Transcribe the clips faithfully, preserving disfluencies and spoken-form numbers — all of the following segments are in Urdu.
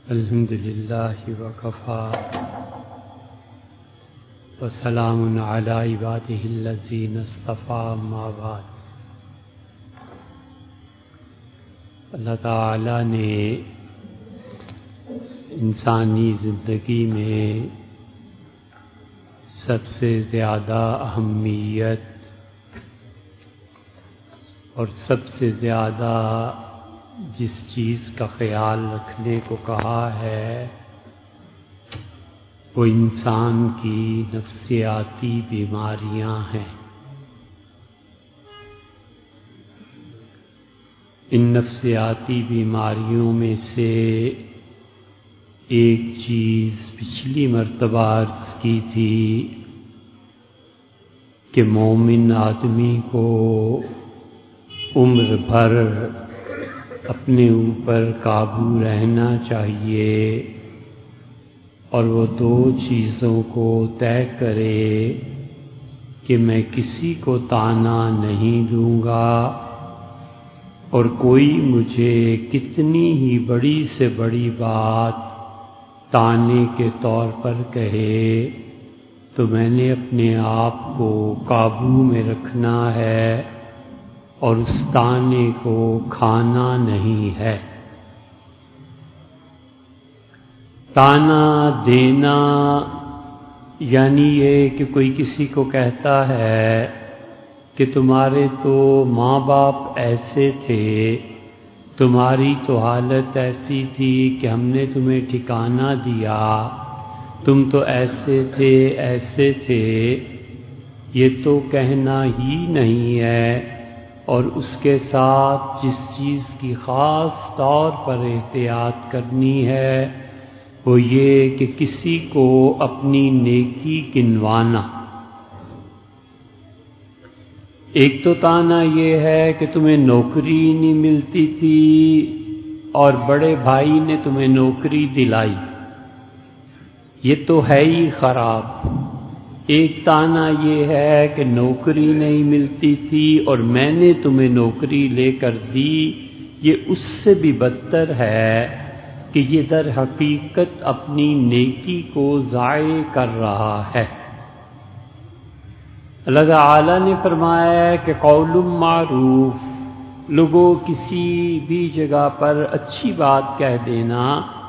الحمد للہ وکفا وسلام علی عبادہ الذین اصطفیٰ اما بعد۔ اللہ تعالی نے انسانی زندگی میں سب سے زیادہ اہمیت اور سب سے زیادہ جس چیز کا خیال رکھنے کو کہا ہے وہ انسان کی نفسیاتی بیماریاں ہیں۔ ان نفسیاتی بیماریوں میں سے ایک چیز پچھلی مرتبہ عرض کی تھی کہ مومن آدمی کو عمر بھر اپنے اوپر قابو رہنا چاہیے اور وہ دو چیزوں کو طے کرے کہ میں کسی کو طعنہ نہیں دوں گا اور کوئی مجھے کتنی ہی بڑی سے بڑی بات طعنے کے طور پر کہے تو میں نے اپنے آپ کو قابو میں رکھنا ہے اور اس طعنے کو کھانا نہیں ہے۔ طعنہ دینا یعنی یہ کہ کوئی کسی کو کہتا ہے کہ تمہارے تو ماں باپ ایسے تھے، تمہاری تو حالت ایسی تھی کہ ہم نے تمہیں ٹھکانہ دیا، تم تو ایسے تھے ایسے تھے، یہ تو کہنا ہی نہیں ہے۔ اور اس کے ساتھ جس چیز کی خاص طور پر احتیاط کرنی ہے وہ یہ کہ کسی کو اپنی نیکی گنوانا۔ ایک تو طعنہ یہ ہے کہ تمہیں نوکری نہیں ملتی تھی اور بڑے بھائی نے تمہیں نوکری دلائی، یہ تو ہے ہی خراب۔ ایک طعنہ یہ ہے کہ نوکری نہیں ملتی تھی اور میں نے تمہیں نوکری لے کر دی، یہ اس سے بھی بدتر ہے کہ یہ در حقیقت اپنی نیکی کو ضائع کر رہا ہے۔ اللہ تعالی نے فرمایا ہے کہ قول معروف، لوگوں کسی بھی جگہ پر اچھی بات کہہ دینا،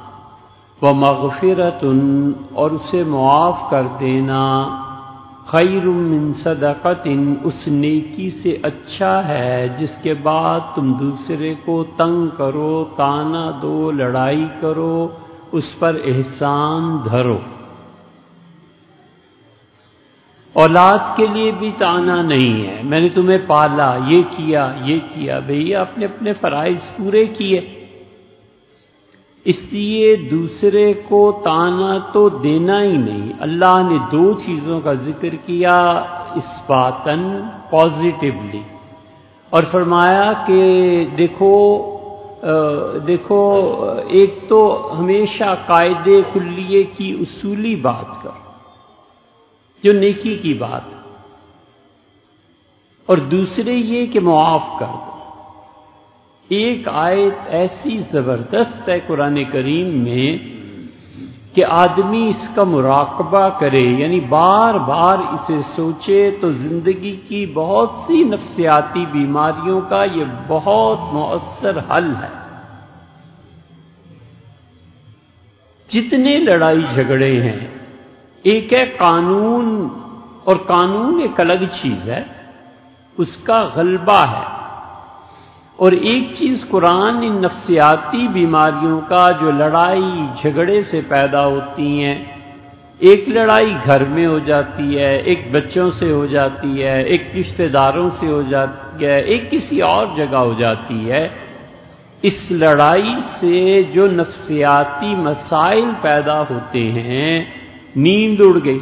ومغفرۃ اور اسے معاف کر دینا، خیر من صدقۃ اس نیکی سے اچھا ہے جس کے بعد تم دوسرے کو تنگ کرو، طعنہ دو، لڑائی کرو، اس پر احسان دھرو۔ اولاد کے لیے بھی طعنہ نہیں ہے، میں نے تمہیں پالا، یہ کیا یہ کیا، بھئی آپ نے اپنے فرائض پورے کیے، اس لیے دوسرے کو طعنہ تو دینا ہی نہیں۔ اللہ نے دو چیزوں کا ذکر کیا اثباتاً، پازیٹیولی، اور فرمایا کہ دیکھو دیکھو ایک تو ہمیشہ قاعدے کلیے کی اصولی بات کرو جو نیکی کی بات، اور دوسرے یہ کہ معاف کر دو۔ ایک آیت ایسی زبردست ہے قرآن کریم میں کہ آدمی اس کا مراقبہ کرے، یعنی بار بار اسے سوچے تو زندگی کی بہت سی نفسیاتی بیماریوں کا یہ بہت مؤثر حل ہے۔ جتنے لڑائی جھگڑے ہیں، ایک ہے قانون، اور قانون ایک الگ چیز ہے، اس کا غلبہ ہے، اور ایک چیز قرآن ان نفسیاتی بیماریوں کا جو لڑائی جھگڑے سے پیدا ہوتی ہیں، ایک لڑائی گھر میں ہو جاتی ہے، ایک بچوں سے ہو جاتی ہے، ایک رشتہ داروں سے ہو جاتی ہے، ایک کسی اور جگہ ہو جاتی ہے، اس لڑائی سے جو نفسیاتی مسائل پیدا ہوتے ہیں، نیند اڑ گئی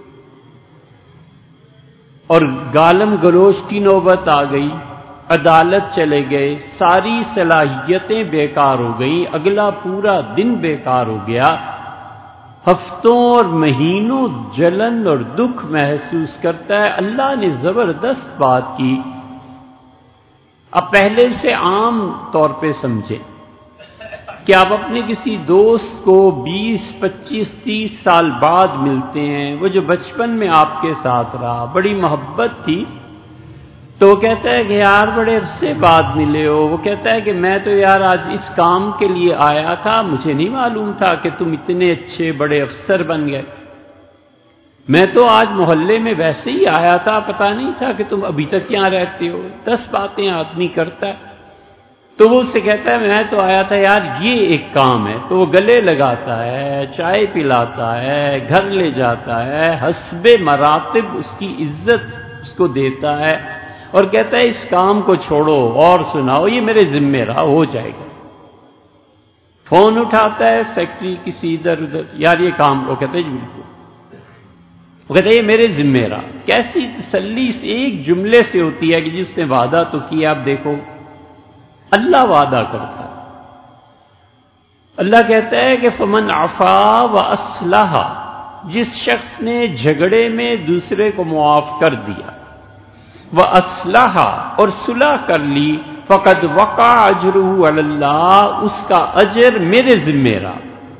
اور گالم گلوچ کی نوبت آ گئی، عدالت چلے گئے، ساری صلاحیتیں بیکار ہو گئیں، اگلا پورا دن بیکار ہو گیا، ہفتوں اور مہینوں جلن اور دکھ محسوس کرتا ہے۔ اللہ نے زبردست بات کی، اب پہلے سے عام طور پہ سمجھے کہ آپ اپنے کسی دوست کو بیس پچیس تیس سال بعد ملتے ہیں، وہ جو بچپن میں آپ کے ساتھ رہا، بڑی محبت تھی، تو وہ کہتا ہے کہ یار بڑے عرصے بعد ملے ہو، وہ کہتا ہے کہ میں تو یار آج اس کام کے لیے آیا تھا، مجھے نہیں معلوم تھا کہ تم اتنے اچھے بڑے افسر بن گئے، میں تو آج محلے میں ویسے ہی آیا تھا، پتہ نہیں تھا کہ تم ابھی تک یہاں رہتے ہو۔ دس باتیں آدمی کرتا ہے، تو وہ اس سے کہتا ہے میں تو آیا تھا یار یہ ایک کام ہے، تو وہ گلے لگاتا ہے، چائے پلاتا ہے، گھر لے جاتا ہے، حسب مراتب اس کی عزت اس کو دیتا ہے اور کہتا ہے اس کام کو چھوڑو اور سناؤ، یہ میرے ذمہ رہا، ہو جائے گا۔ فون اٹھاتا ہے سیکٹری کسی ادھر ادھر، یار یہ کام، وہ کہتے ہیں جی بالکل، وہ کہتے ہیں یہ میرے ذمہ رہا۔ کیسی تسلی اس ایک جملے سے ہوتی ہے کہ جس نے وعدہ تو کیا، آپ دیکھو اللہ وعدہ کرتا ہے، اللہ کہتا ہے کہ فمن عفا و اصلح، جس شخص نے جھگڑے میں دوسرے کو معاف کر دیا، وہ اصلح اور صلح کر لی، فقد وقع اجرہ علی اللہ، اس کا اجر میرے ذمہ رہا۔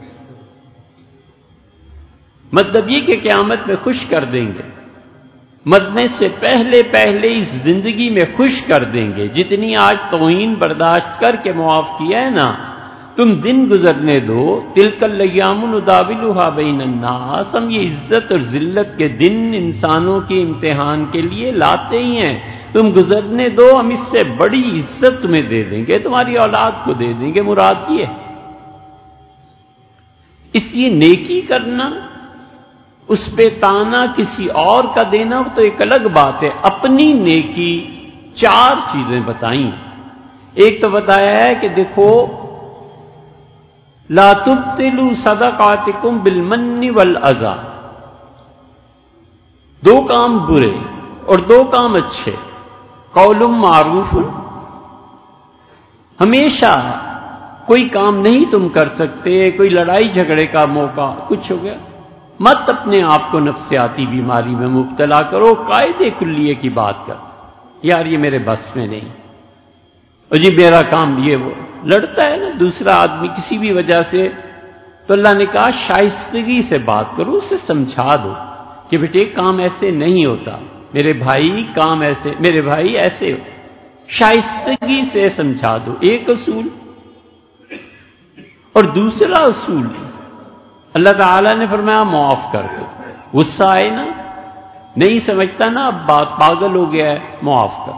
مطلب یہ کہ قیامت میں خوش کر دیں گے، مرنے سے پہلے پہلے اس زندگی میں خوش کر دیں گے۔ جتنی آج توہین برداشت کر کے معاف کیا ہے نا، تم دن گزرنے دو، تلک الایام نداولها بین الناس، ہم یہ عزت اور ذلت کے دن انسانوں کے امتحان کے لیے لاتے ہی ہیں، تم گزرنے دو، ہم اس سے بڑی عزت تمہیں دے دیں گے، تمہاری اولاد کو دے دیں گے، مراد یہ ہے۔ اس لیے نیکی کرنا، اس پہ تانا کسی اور کا دینا تو ایک الگ بات ہے۔ اپنی نیکی چار چیزیں بتائیں، ایک تو بتایا ہے کہ دیکھو لا تبطلوا صدقاتکم بالمن والاذى، دو کام برے اور دو کام اچھے، قول معروف، ہمیشہ کوئی کام نہیں تم کر سکتے، کوئی لڑائی جھگڑے کا موقع کچھ ہو گیا، مت اپنے آپ کو نفسیاتی بیماری میں مبتلا کرو، قاعدے کلیے کی بات کر، یار یہ میرے بس میں نہیں، اور جی میرا کام یہ وہ، لڑتا ہے نا دوسرا آدمی کسی بھی وجہ سے، تو اللہ نے کہا شائستگی سے بات کرو، اسے سمجھا دو کہ بیٹے کام ایسے نہیں ہوتا، میرے بھائی کام ایسے، میرے بھائی ایسے ہو، شائستگی سے سمجھا دو، ایک اصول۔ اور دوسرا اصول اللہ تعالیٰ نے فرمایا معاف کر دو، غصہ آئے نا، نہیں سمجھتا نا اب بات، پاگل ہو گیا ہے، معاف کر دو۔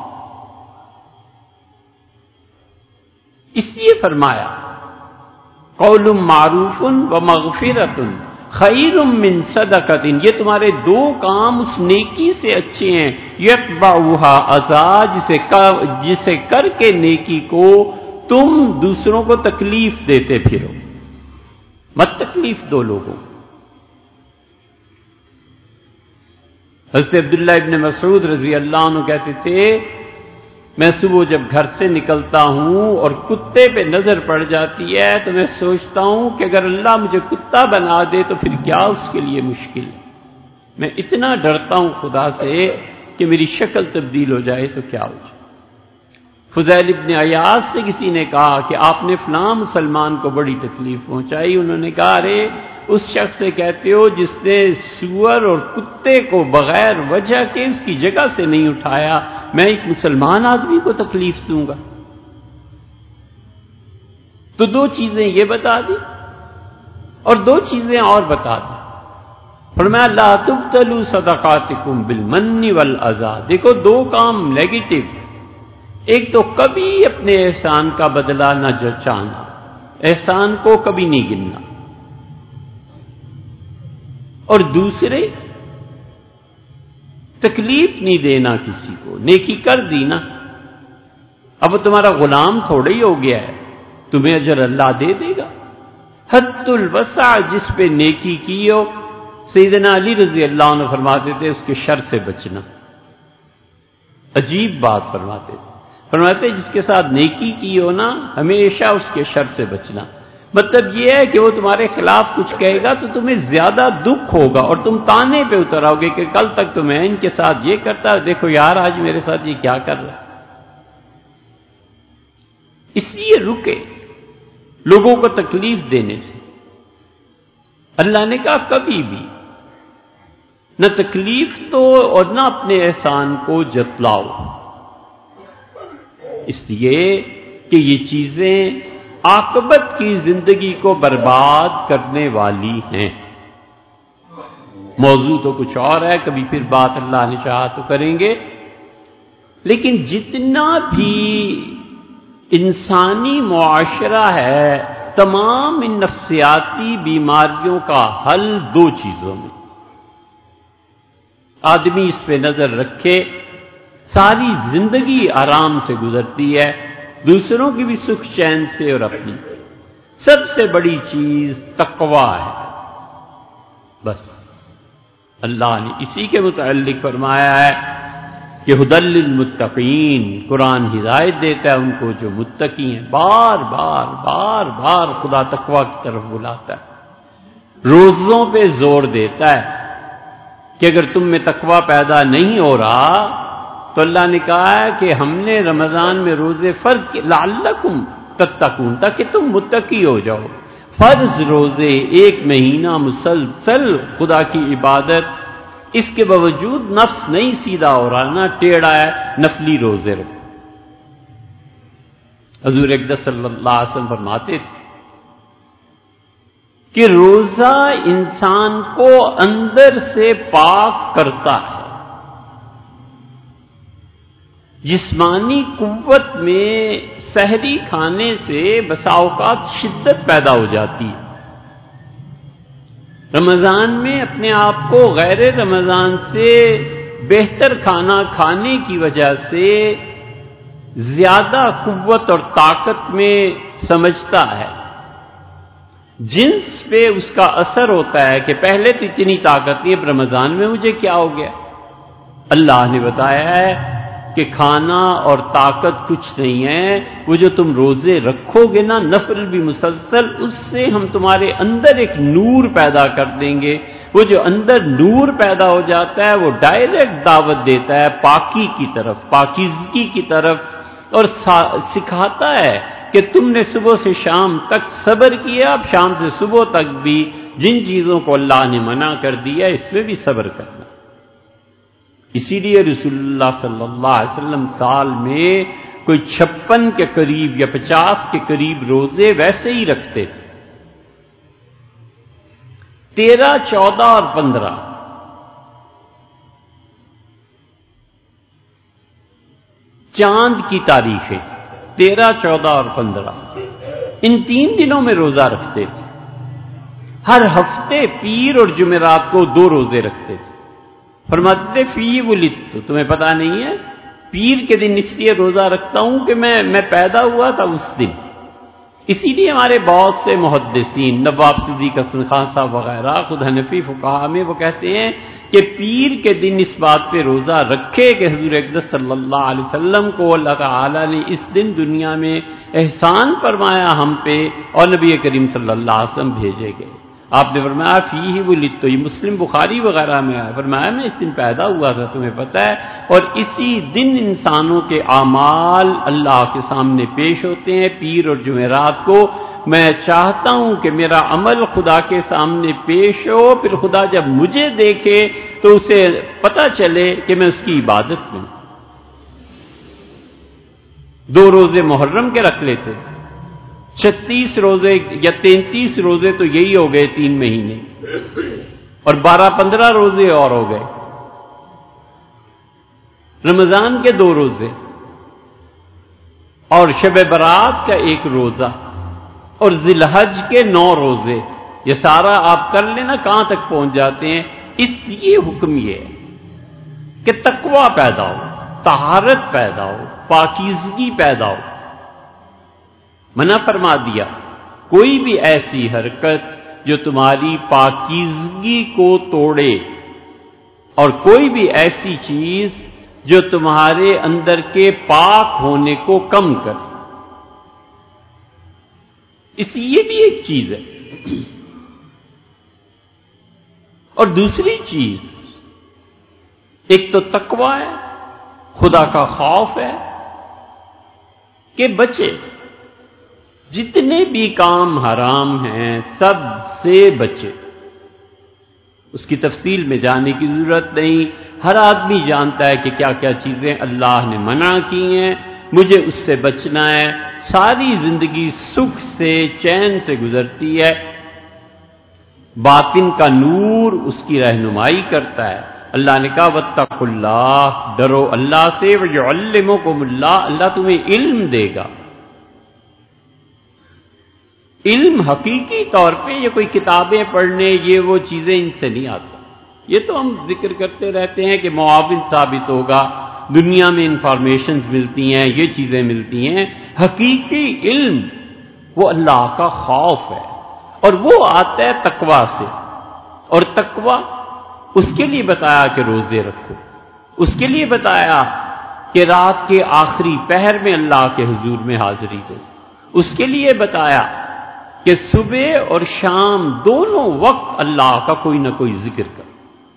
اس لیے فرمایا قول معروف و مغفرۃ خیر من صدقۃ، یہ تمہارے دو کام اس نیکی سے اچھے ہیں، یتبعها اذى، جسے جسے کر کے نیکی کو تم دوسروں کو تکلیف دیتے پھرو، مت تکلیف دو لوگوں۔ حضرت عبداللہ ابن مسعود رضی اللہ عنہ کہتے تھے میں صبح جب گھر سے نکلتا ہوں اور کتے پہ نظر پڑ جاتی ہے تو میں سوچتا ہوں کہ اگر اللہ مجھے کتا بنا دے تو پھر کیا اس کے لیے مشکل ہے، میں اتنا ڈرتا ہوں خدا سے کہ میری شکل تبدیل ہو جائے تو کیا ہو جائے۔ فضیل ابن عیاض سے کسی نے کہا کہ آپ نے فلاں مسلمان کو بڑی تکلیف پہنچائی، انہوں نے کہا ارے اس شخص سے کہتے ہو جس نے سور اور کتے کو بغیر وجہ کے اس کی جگہ سے نہیں اٹھایا، میں ایک مسلمان آدمی کو تکلیف دوں گا؟ تو دو چیزیں یہ بتا دی اور دو چیزیں اور بتا دی، فرمایا لا تبطلوا صدقاتکم بالمن والاذى، دیکھو دو کام نیگیٹو، ایک تو کبھی اپنے احسان کا بدلہ نہ چاہنا، احسان کو کبھی نہیں گننا، اور دوسرے تکلیف نہیں دینا کسی کو، نیکی کر دی نا، اب وہ تمہارا غلام تھوڑا ہی ہو گیا ہے، تمہیں اجر اللہ دے دے گا۔ حد الوسع، جس پہ نیکی کی ہو، سیدنا علی رضی اللہ عنہ فرماتے تھے اس کے شر سے بچنا، عجیب بات فرماتے تھے، فرماتے جس کے ساتھ نیکی کی ہو نا ہمیشہ اس کے شر سے بچنا، مطلب یہ ہے کہ وہ تمہارے خلاف کچھ کہے گا تو تمہیں زیادہ دکھ ہوگا اور تم تانے پہ اتر آؤ گے کہ کل تک تو میں ان کے ساتھ یہ کرتا، دیکھو یار آج میرے ساتھ یہ کیا کر رہا ہے، اس لیے رکے۔ لوگوں کو تکلیف دینے سے۔ اللہ نے کہا کبھی بھی نہ تکلیف دو اور نہ اپنے احسان کو جتلاؤ، اس لیے کہ یہ چیزیں عاقبت کی زندگی کو برباد کرنے والی ہیں۔ موضوع تو کچھ اور ہے، کبھی پھر بات اللہ نے چاہا تو کریں گے، لیکن جتنا بھی انسانی معاشرہ ہے، تمام ان نفسیاتی بیماریوں کا حل دو چیزوں میں۔ آدمی اس پہ نظر رکھے، ساری زندگی آرام سے گزرتی ہے، دوسروں کی بھی سکھ چین سے اور اپنی۔ سب سے بڑی چیز تقویٰ ہے۔ بس اللہ نے اسی کے متعلق فرمایا ہے کہ ھدی للمتقین، قرآن ہدایت دیتا ہے ان کو جو متقی ہیں۔ بار بار بار بار خدا تقویٰ کی طرف بلاتا ہے، روزوں پہ زور دیتا ہے کہ اگر تم میں تقویٰ پیدا نہیں ہو رہا تو اللہ نے کہا ہے کہ ہم نے رمضان میں روزے فرض کیے لعلکم تتقون، تاکہ تم متقی ہو جاؤ۔ فرض روزے ایک مہینہ مسلسل خدا کی عبادت، اس کے باوجود نفس نہیں سیدھا ہو رہا، نہ ٹیڑھا ہے، نفلی روزے رکھو۔ حضور اقدس صلی اللہ علیہ وسلم فرماتے تھے کہ روزہ انسان کو اندر سے پاک کرتا ہے۔ جسمانی قوت میں سحری کھانے سے بسا اوقات شدت پیدا ہو جاتی ہے۔ رمضان میں اپنے آپ کو غیر رمضان سے بہتر کھانا کھانے کی وجہ سے زیادہ قوت اور طاقت میں سمجھتا ہے۔ جنس پہ اس کا اثر ہوتا ہے کہ پہلے تو اتنی طاقت نہیں، اب رمضان میں مجھے کیا ہو گیا۔ اللہ نے بتایا ہے کہ کھانا اور طاقت کچھ نہیں ہے، وہ جو تم روزے رکھو گے نا نفل بھی مسلسل، اس سے ہم تمہارے اندر ایک نور پیدا کر دیں گے۔ وہ جو اندر نور پیدا ہو جاتا ہے وہ ڈائریکٹ دعوت دیتا ہے پاکی کی طرف، پاکیزگی کی طرف، اور سکھاتا ہے کہ تم نے صبح سے شام تک صبر کیا، اب شام سے صبح تک بھی جن چیزوں کو اللہ نے منع کر دیا اس میں بھی صبر کرنا۔ اسی لیے رسول اللہ صلی اللہ علیہ وسلم سال میں کوئی چھپن کے قریب یا پچاس کے قریب روزے ویسے ہی رکھتے تھے۔ تیرہ، چودہ اور پندرہ چاند کی تاریخیں، تیرہ، چودہ اور پندرہ، ان تین دنوں میں روزہ رکھتے تھے۔ ہر ہفتے پیر اور جمعرات کو دو روزے رکھتے تھے۔ فرماتے فی ولدت، تمہیں پتا نہیں ہے پیر کے دن اس لیے روزہ رکھتا ہوں کہ میں میں پیدا ہوا تھا اس دن۔ اسی لیے ہمارے بہت سے محدثین، نواب صدیق حسن خان صاحب وغیرہ، خود حنفی فقہا میں وہ کہتے ہیں کہ پیر کے دن اس بات پہ روزہ رکھے کہ حضور اقدس صلی اللہ علیہ وسلم کو اللہ تعالی نے اس دن دنیا میں احسان فرمایا ہم پہ، اور نبی کریم صلی اللہ علیہ وسلم بھیجے گئے۔ آپ نے فرمایا فیہ ولدت، تو یہ مسلم بخاری وغیرہ میں آیا، فرمایا میں اس دن پیدا ہوا تھا، تمہیں پتہ ہے۔ اور اسی دن انسانوں کے اعمال اللہ کے سامنے پیش ہوتے ہیں پیر اور جمعرات کو۔ میں چاہتا ہوں کہ میرا عمل خدا کے سامنے پیش ہو، پھر خدا جب مجھے دیکھے تو اسے پتہ چلے کہ میں اس کی عبادت میں ہوں۔ دو روزے محرم کے رکھ لیتے، چھتیس روزے یا تینتیس روزے تو یہی ہو گئے تین مہینے، اور بارہ پندرہ روزے اور ہو گئے۔ رمضان کے دو روزے اور شب برات کا ایک روزہ اور ذی الحج کے نو روزے، یہ سارا آپ کر لینا کہاں تک پہنچ جاتے ہیں۔ اس لیے حکم یہ ہے کہ تقویٰ پیدا ہو، طہارت پیدا ہو، پاکیزگی پیدا ہو۔ منع فرما دیا کوئی بھی ایسی حرکت جو تمہاری پاکیزگی کو توڑے، اور کوئی بھی ایسی چیز جو تمہارے اندر کے پاک ہونے کو کم کرے۔ اس یہ بھی ایک چیز ہے۔ اور دوسری چیز، ایک تو تقویٰ ہے، خدا کا خوف ہے کہ بچے، جتنے بھی کام حرام ہیں سب سے بچے. اس کی تفصیل میں جانے کی ضرورت نہیں، ہر آدمی جانتا ہے کہ کیا کیا چیزیں اللہ نے منع کی ہیں، مجھے اس سے بچنا ہے. ساری زندگی سکھ سے چین سے گزرتی ہے، باطن کا نور اس کی رہنمائی کرتا ہے. اللہ نے کہا واتقوا اللہ، ڈرو اللہ سے، ویعلمکم اللہ، اللہ تمہیں علم دے گا. علم حقیقی طور پہ یہ کوئی کتابیں پڑھنے یہ وہ چیزیں ان سے نہیں آتا. یہ تو ہم ذکر کرتے رہتے ہیں کہ معاون ثابت ہوگا، دنیا میں انفارمیشنز ملتی ہیں، یہ چیزیں ملتی ہیں. حقیقی علم وہ اللہ کا خوف ہے، اور وہ آتا ہے تقوی سے. اور تقوی اس کے لیے بتایا کہ روزے رکھو، اس کے لیے بتایا کہ رات کے آخری پہر میں اللہ کے حضور میں حاضری دو، اس کے لیے بتایا کہ صبح اور شام دونوں وقت اللہ کا کوئی نہ کوئی ذکر کر.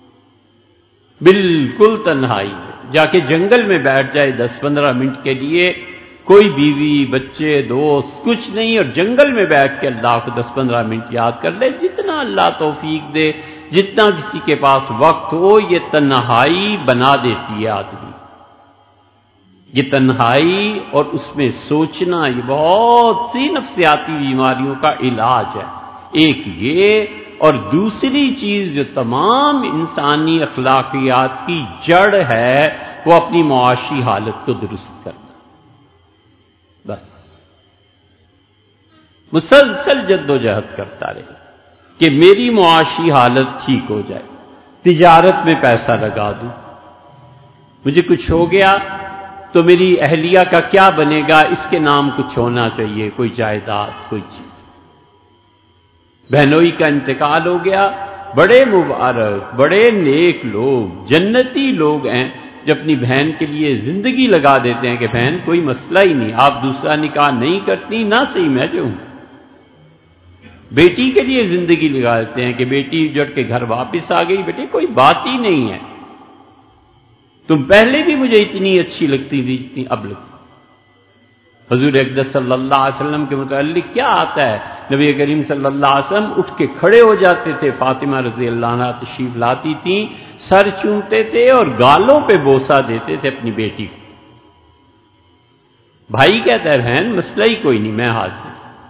بالکل تنہائی میں جا کے جنگل میں بیٹھ جائے دس پندرہ منٹ کے لیے، کوئی بیوی بچے دوست کچھ نہیں، اور جنگل میں بیٹھ کے اللہ کو دس پندرہ منٹ یاد کر لے، جتنا اللہ توفیق دے، جتنا کسی کے پاس وقت ہو. یہ تنہائی بنا دیتی ہے آدمی. یہ تنہائی اور اس میں سوچنا یہ بہت سی نفسیاتی بیماریوں کا علاج ہے. ایک یہ، اور دوسری چیز جو تمام انسانی اخلاقیات کی جڑ ہے وہ اپنی معاشی حالت کو درست کرنا. بس مسلسل جد و جہد کرتا رہے کہ میری معاشی حالت ٹھیک ہو جائے. تجارت میں پیسہ لگا دوں، مجھے کچھ ہو گیا تو میری اہلیہ کا کیا بنے گا، اس کے نام کچھ ہونا چاہیے، کوئی جائیداد، کوئی چیز. بہنوئی کا انتقال ہو گیا، بڑے مبارک، بڑے نیک لوگ، جنتی لوگ ہیں جو اپنی بہن کے لیے زندگی لگا دیتے ہیں کہ بہن کوئی مسئلہ ہی نہیں، آپ دوسرا نکاح نہیں کرتی نہ صحیح میں جو ہوں. بیٹی کے لیے زندگی لگا دیتے ہیں کہ بیٹی جڑ کے گھر واپس آ گئی، بیٹے کوئی بات ہی نہیں ہے، تم پہلے بھی مجھے اتنی اچھی لگتی تھی جتنی اب لگتی. حضور اقدس صلی اللہ علیہ وسلم کے متعلق کیا آتا ہے؟ نبی کریم صلی اللہ علیہ وسلم اٹھ کے کھڑے ہو جاتے تھے، فاطمہ رضی اللہ عنہا تشریف لاتی تھیں، سر چومتے تھے اور گالوں پہ بوسہ دیتے تھے اپنی بیٹی کو. بھائی کہتا ہے بہن مسئلہ ہی کوئی نہیں، میں حاضر.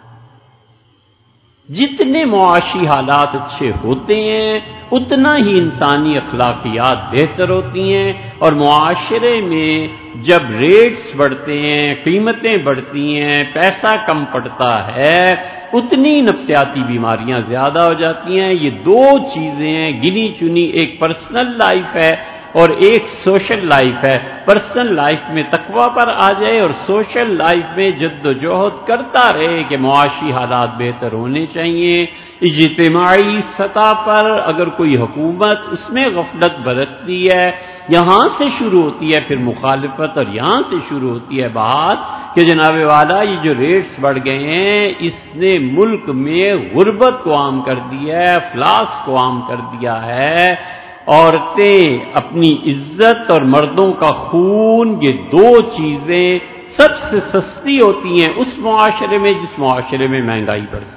جتنے معاشی حالات اچھے ہوتے ہیں اتنا ہی انسانی اخلاقیات بہتر ہوتی ہیں، اور معاشرے میں جب ریٹس بڑھتے ہیں، قیمتیں بڑھتی ہیں، پیسہ کم پڑتا ہے، اتنی نفسیاتی بیماریاں زیادہ ہو جاتی ہیں. یہ دو چیزیں ہیں گنی چنی، ایک پرسنل لائف ہے اور ایک سوشل لائف ہے. پرسنل لائف میں تقوی پر آ جائے اور سوشل لائف میں جد و جہد کرتا رہے کہ معاشی حالات بہتر ہونے چاہیے. اجتماعی سطح پر اگر کوئی حکومت اس میں غفلت برتتی ہے، یہاں سے شروع ہوتی ہے پھر مخالفت، اور یہاں سے شروع ہوتی ہے بات کہ جناب والا یہ جو ریٹس بڑھ گئے ہیں اس نے ملک میں غربت کو عام کر دیا ہے، افلاس کو عام کر دیا ہے. عورتیں اپنی عزت اور مردوں کا خون، یہ دو چیزیں سب سے سستی ہوتی ہیں اس معاشرے میں جس معاشرے میں مہنگائی بڑھتی ہے.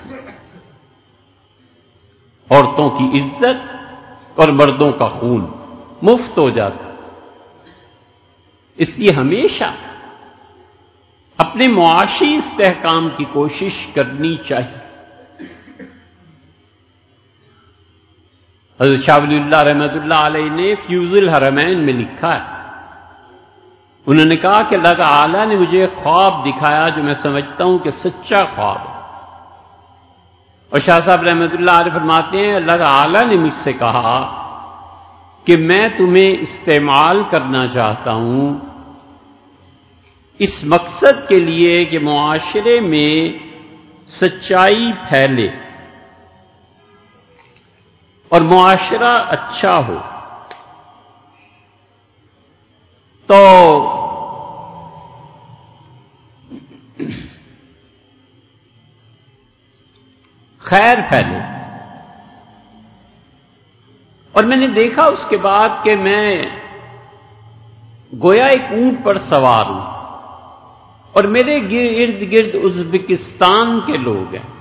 عورتوں کی عزت اور مردوں کا خون مفت ہو جاتا. اس لیے ہمیشہ اپنے معاشی استحکام کی کوشش کرنی چاہیے. حضرت شاہ ولی اللہ رحمۃ اللہ علیہ نے فیوز الحرمین میں لکھا ہے، انہوں نے کہا کہ اللہ تعالی نے مجھے خواب دکھایا جو میں سمجھتا ہوں کہ سچا خواب ہے. اور شاہ صاحب رحمۃ اللہ علیہ فرماتے ہیں اللہ تعالی نے مجھ سے کہا کہ میں تمہیں استعمال کرنا چاہتا ہوں اس مقصد کے لیے کہ معاشرے میں سچائی پھیلے اور معاشرہ اچھا ہو. تو خیر پھیلے. اور میں نے دیکھا اس کے بعد کہ میں گویا ایک اونٹ پر سوار ہوں اور میرے ارد گرد ازبکستان کے لوگ ہیں،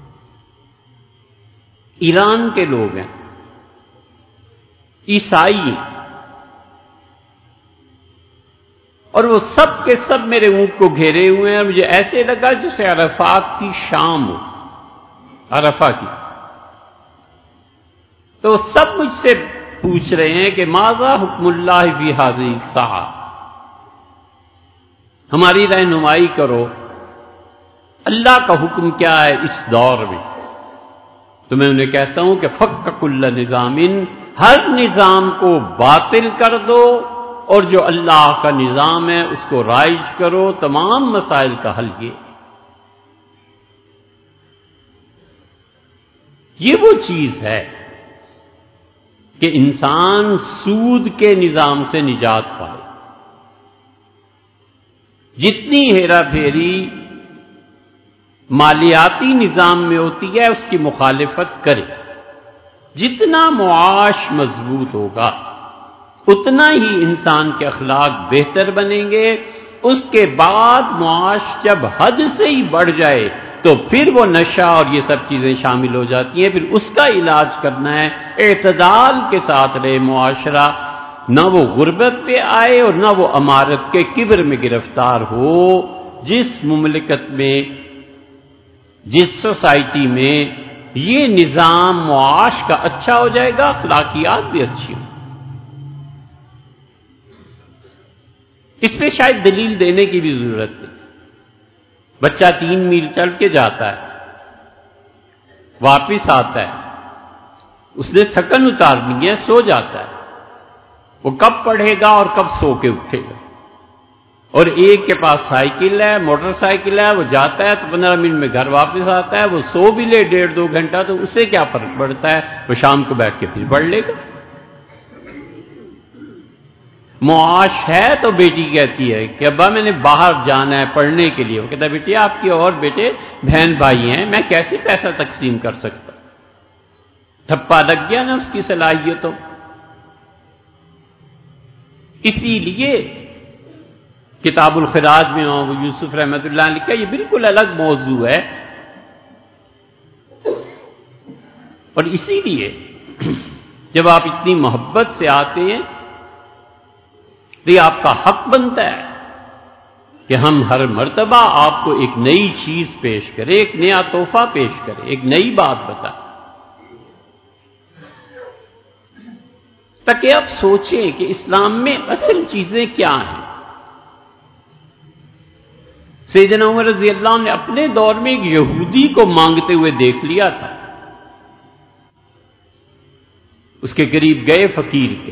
ایران کے لوگ ہیں، عیسائی ہیں، اور وہ سب کے سب میرے اونٹ کو گھیرے ہوئے ہیں، اور مجھے ایسے لگا جیسے عرفات کی شام ہو، عرفہ کی۔ تو سب مجھ سے پوچھ رہے ہیں کہ ماذا حکم اللہ فی ہذہ الساعہ، ہماری رہنمائی کرو، اللہ کا حکم کیا ہے اس دور میں؟ تو میں انہیں کہتا ہوں کہ فک کل نظام، ہر نظام کو باطل کر دو اور جو اللہ کا نظام ہے اس کو رائج کرو، تمام مسائل کا حل یہ یہ وہ چیز ہے کہ انسان سود کے نظام سے نجات پائے۔ جتنی ہیرا پھیری مالیاتی نظام میں ہوتی ہے اس کی مخالفت کرے، جتنا معاش مضبوط ہوگا اتنا ہی انسان کے اخلاق بہتر بنیں گے۔ اس کے بعد معاش جب حد سے ہی بڑھ جائے تو پھر وہ نشہ اور یہ سب چیزیں شامل ہو جاتی ہیں، پھر اس کا علاج کرنا ہے۔ اعتدال کے ساتھ رہے معاشرہ، نہ وہ غربت پہ آئے اور نہ وہ امارت کے کبر میں گرفتار ہو۔ جس مملکت میں، جس سوسائٹی میں یہ نظام معاش کا اچھا ہو جائے گا، اخلاقیات بھی اچھی ہوں۔ اس پہ شاید دلیل دینے کی بھی ضرورت نہیں۔ بچہ تین میل چل کے جاتا ہے، واپس آتا ہے، اس نے تھکن اتارنی ہے، سو جاتا ہے، وہ کب پڑھے گا اور کب سو کے اٹھے گا؟ اور ایک کے پاس سائیکل ہے، موٹر سائیکل ہے، وہ جاتا ہے تو پندرہ منٹ میں گھر واپس آتا ہے، وہ سو بھی لے ڈیڑھ دو گھنٹہ تو اس سے کیا فرق پڑتا ہے؟ وہ شام کو بیٹھ کے پھر پڑھ لے گا۔ معاش ہے تو بیٹی کہتی ہے کہ ابا میں نے باہر جانا ہے پڑھنے کے لیے، وہ کہتا ہے بیٹی آپ کی اور بیٹے بہن بھائی ہیں، میں کیسے پیسہ تقسیم کر سکتا؟ ٹھپا لگ گیا نا اس کی صلاحیتوں۔ اسی لیے کتاب الخراج میں امام ابو یوسف رحمۃ اللہ نے لکھا، یہ بالکل الگ موضوع ہے، اور اسی لیے جب آپ اتنی محبت سے آتے ہیں تو یہ آپ کا حق بنتا ہے کہ ہم ہر مرتبہ آپ کو ایک نئی چیز پیش کریں، ایک نیا تحفہ پیش کریں، ایک نئی بات بتائیں، تاکہ آپ سوچیں کہ اسلام میں اصل چیزیں کیا ہیں۔ سیدنا عمر رضی اللہ عنہ نے اپنے دور میں ایک یہودی کو مانگتے ہوئے دیکھ لیا تھا، اس کے قریب گئے فقیر کے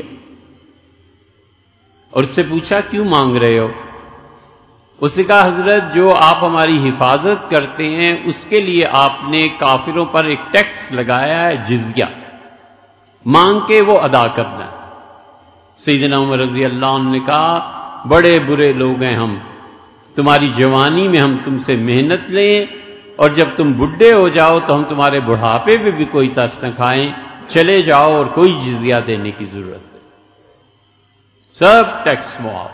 اور اس سے پوچھا کیوں مانگ رہے ہو؟ اس نے کہا حضرت جو آپ ہماری حفاظت کرتے ہیں اس کے لیے آپ نے کافروں پر ایک ٹیکس لگایا ہے، جزیہ، مانگ کے وہ ادا کرنا ہے۔ سیدنا عمر رضی اللہ عنہ نے کہا بڑے برے لوگ ہیں ہم، تمہاری جوانی میں ہم تم سے محنت لیں اور جب تم بڈھے ہو جاؤ تو ہم تمہارے بڑھاپے پہ بھی کوئی ترس نہ کھائیں، چلے جاؤ اور کوئی جزیہ دینے کی ضرورت نہیں، سب ٹیکس معاف۔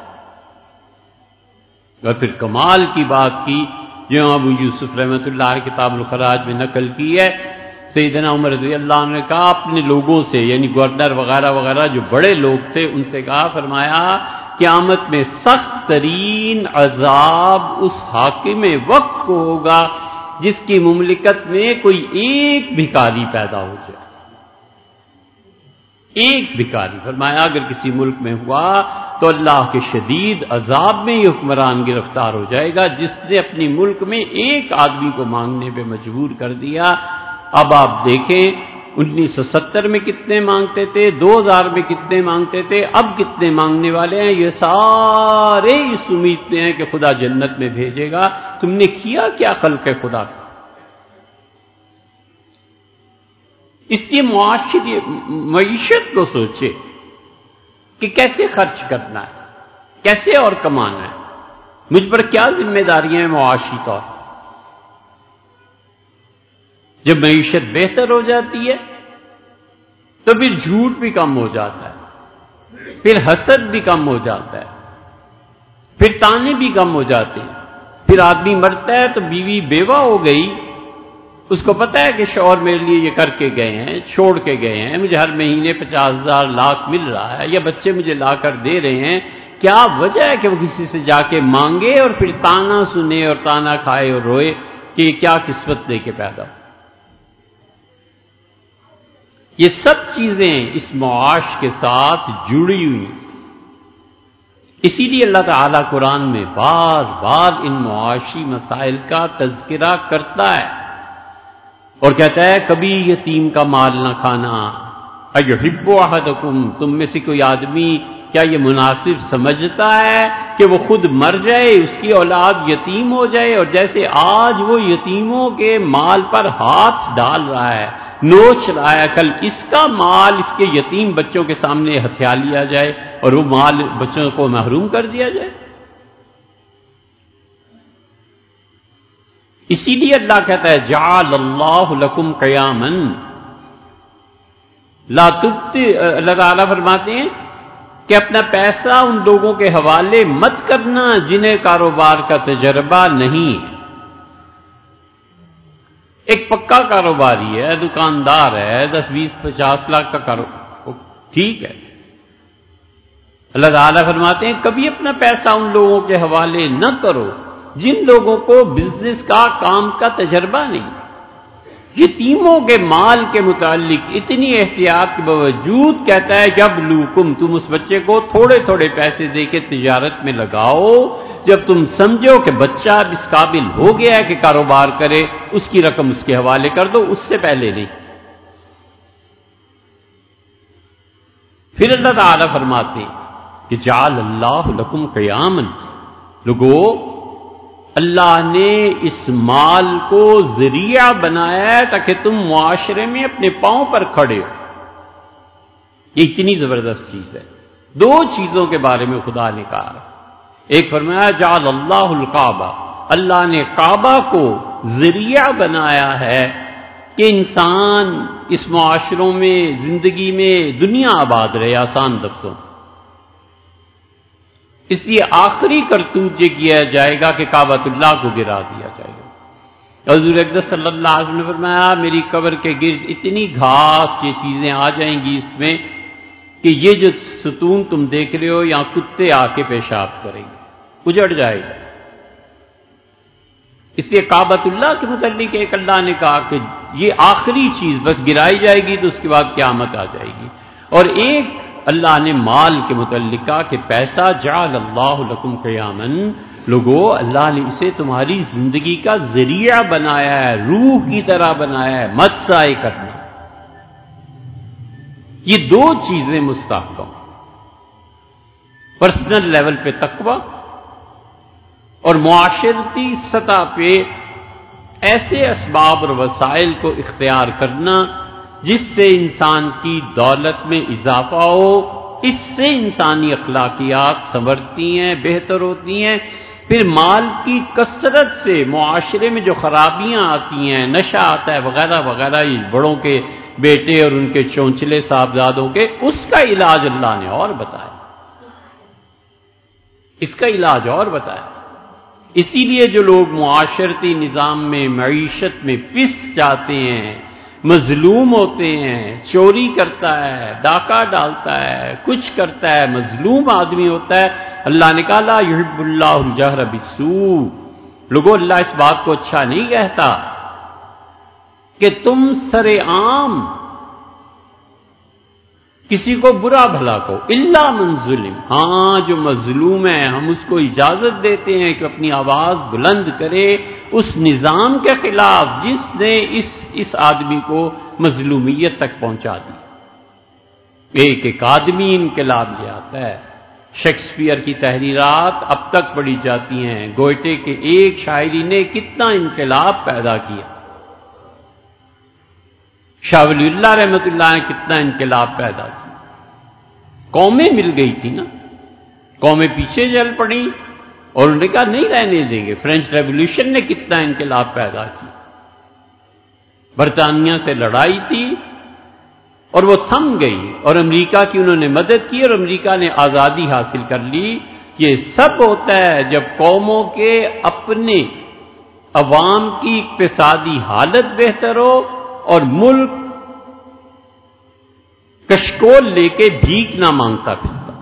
اور پھر کمال کی بات کی جو ابو یوسف رحمۃ اللہ علیہ کتاب الخراج میں نقل کی ہے، سیدنا عمر رضی اللہ عنہ نے کہا اپنے لوگوں سے، یعنی گورنر وغیرہ وغیرہ جو بڑے لوگ تھے ان سے کہا، فرمایا قیامت میں سخت ترین عذاب اس حاکم وقت کو ہوگا جس کی مملکت میں کوئی ایک بھکاری پیدا ہو جائے، ایک بھکاری۔ فرمایا اگر کسی ملک میں ہوا تو اللہ کے شدید عذاب میں یہ حکمران گرفتار ہو جائے گا جس نے اپنی ملک میں ایک آدمی کو مانگنے پہ مجبور کر دیا۔ اب آپ دیکھیں انیس سو ستر میں کتنے مانگتے تھے، دو ہزار میں کتنے مانگتے تھے، اب کتنے مانگنے والے ہیں؟ یہ سارے اس امید میں ہیں کہ خدا جنت میں بھیجے گا۔ تم نے کیا کیا خلق خدا کا؟ اس کی معاشرے معیشت کو سوچے کہ کیسے خرچ کرنا ہے، کیسے اور کمانا ہے، مجھ پر کیا ذمہ داریاں ہیں معاشی طور۔ جب معیشت بہتر ہو جاتی ہے تو پھر جھوٹ بھی کم ہو جاتا ہے، پھر حسد بھی کم ہو جاتا ہے، پھر تانے بھی کم ہو جاتے ہیں، پھر آدمی مرتا ہے تو بیوی بیوہ ہو گئی، اس کو پتہ ہے کہ شوہر میرے لیے یہ کر کے گئے ہیں، چھوڑ کے گئے ہیں، مجھے ہر مہینے پچاس ہزار لاکھ مل رہا ہے، یا بچے مجھے لا کر دے رہے ہیں، کیا وجہ ہے کہ وہ کسی سے جا کے مانگے اور پھر تانا سنے اور تانا کھائے اور روئے کہ یہ کیا قسمت دے کے پیدا ہو؟ یہ سب چیزیں اس معاش کے ساتھ جڑی ہوئی، اسی لیے اللہ تعالیٰ قرآن میں بار بار ان معاشی مسائل کا تذکرہ کرتا ہے اور کہتا ہے کبھی یتیم کا مال نہ کھانا، اَیُحِبُّ أَحَدُکُم، تم میں سے کوئی آدمی کیا یہ مناسب سمجھتا ہے کہ وہ خود مر جائے، اس کی اولاد یتیم ہو جائے، اور جیسے آج وہ یتیموں کے مال پر ہاتھ ڈال رہا ہے، نوچ رہا ہے، کل اس کا مال اس کے یتیم بچوں کے سامنے ہتھیا لیا جائے اور وہ مال بچوں کو محروم کر دیا جائے۔ اسی لیے اللہ کہتا ہے جعل اللہ لکم قیاما لا تبتی، اللہ تعالیٰ فرماتے ہیں کہ اپنا پیسہ ان لوگوں کے حوالے مت کرنا جنہیں کاروبار کا تجربہ نہیں ہے۔ ایک پکا کاروباری ہے، دکاندار ہے، دس بیس پچاس لاکھ کا کاروبار، ٹھیک ہے، اللہ تعالیٰ فرماتے ہیں کبھی اپنا پیسہ ان لوگوں کے حوالے نہ کرو جن لوگوں کو بزنس کا کام کا تجربہ نہیں۔ یتیموں کے مال کے متعلق اتنی احتیاط کے باوجود کہتا ہے جب لوکم، تم اس بچے کو تھوڑے تھوڑے پیسے دے کے تجارت میں لگاؤ، جب تم سمجھو کہ بچہ اب اس قابل ہو گیا ہے کہ کاروبار کرے، اس کی رقم اس کے حوالے کر دو، اس سے پہلے نہیں۔ پھر اللہ تعالیٰ فرماتے ہیں کہ جعل اللہ لکم قیاما، لوگو اللہ نے اس مال کو ذریعہ بنایا ہے تاکہ تم معاشرے میں اپنے پاؤں پر کھڑے ہو۔ یہ اتنی زبردست چیز ہے۔ دو چیزوں کے بارے میں خدا نے کہا، ایک فرمایا جعل اللہ الکعبہ، اللہ نے کعبہ کو ذریعہ بنایا ہے کہ انسان اس معاشروں میں زندگی میں دنیا آباد رہے، آسان لفظوں، اس لیے آخری کرتوت یہ کیا جائے گا کہ کعبۃ اللہ کو گرا دیا جائے گا۔ حضور اقدس صلی اللہ علیہ وسلم نے فرمایا میری قبر کے گرد اتنی گھاس، یہ چیزیں آ جائیں گی اس میں کہ یہ جو ستون تم دیکھ رہے ہو یہاں کتے آ کے پیشاب کریں گے، اجڑ جائے گا۔ اس لیے کعبۃ اللہ کے متعلق ایک اللہ نے کہا کہ یہ آخری چیز بس گرائی جائے گی تو اس کے بعد قیامت آ جائے گی، اور ایک اللہ نے مال کے متعلق کہا کہ پیسہ جعل اللہ لکم قیاما، لوگو اللہ نے اسے تمہاری زندگی کا ذریعہ بنایا ہے، روح کی طرح بنایا ہے، مت ضائع کرنا۔ یہ دو چیزیں مستحکم، پرسنل لیول پہ تقوی اور معاشرتی سطح پہ ایسے اسباب اور وسائل کو اختیار کرنا جس سے انسان کی دولت میں اضافہ ہو، اس سے انسانی اخلاقیات سنورتی ہیں، بہتر ہوتی ہیں۔ پھر مال کی کثرت سے معاشرے میں جو خرابیاں آتی ہیں، نشہ آتا ہے وغیرہ وغیرہ، یہ بڑوں کے بیٹے اور ان کے چونچلے صاحبزادوں کے، اس کا علاج اللہ نے اور بتایا، اس کا علاج اور بتایا۔ اسی لیے جو لوگ معاشرتی نظام میں، معیشت میں پس جاتے ہیں، مظلوم ہوتے ہیں، چوری کرتا ہے، ڈاکہ ڈالتا ہے، کچھ کرتا ہے، مظلوم آدمی ہوتا ہے، اللہ نے کہا لا یحب اللہ الجہر بالسوء، لوگوں اللہ اس بات کو اچھا نہیں کہتا کہ تم سر عام کسی کو برا بھلا کو، الا من ظلم، ہاں جو مظلوم ہے ہم اس کو اجازت دیتے ہیں کہ اپنی آواز بلند کرے اس نظام کے خلاف جس نے اس اس آدمی کو مظلومیت تک پہنچا دی۔ ایک ایک آدمی انقلاب لے آتا ہے۔ شیکسپیئر کی تحریرات اب تک پڑھی جاتی ہیں، گوئٹے کے ایک شاعری نے کتنا انقلاب پیدا کیا، شاہ ولی اللہ رحمۃ اللہ نے کتنا انقلاب پیدا کیا۔ قومیں مل گئی تھی نا، قومیں پیچھے چل پڑی اور انہوں نے کہا نہیں رہنے دیں گے۔ فرینچ ریولیوشن نے کتنا انقلاب پیدا کیا، برطانیہ سے لڑائی تھی اور وہ تھم گئی، اور امریکہ کی انہوں نے مدد کی اور امریکہ نے آزادی حاصل کر لی۔ یہ سب ہوتا ہے جب قوموں کے اپنے عوام کی اقتصادی حالت بہتر ہو اور ملک کشکول لے کے بھیک نہ مانگتا پھرتا۔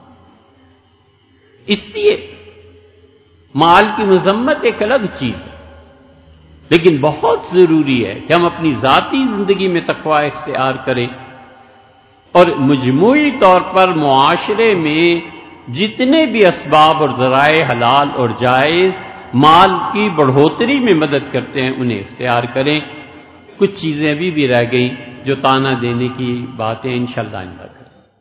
اس لیے مال کی مذمت ایک الگ چیز ہے، لیکن بہت ضروری ہے کہ ہم اپنی ذاتی زندگی میں تقوی اختیار کریں اور مجموعی طور پر معاشرے میں جتنے بھی اسباب اور ذرائع حلال اور جائز مال کی بڑھوتری میں مدد کرتے ہیں انہیں اختیار کریں۔ کچھ چیزیں ابھی بھی رہ گئیں جو تانا دینے کی باتیں انشاءاللہ آئندہ کریں۔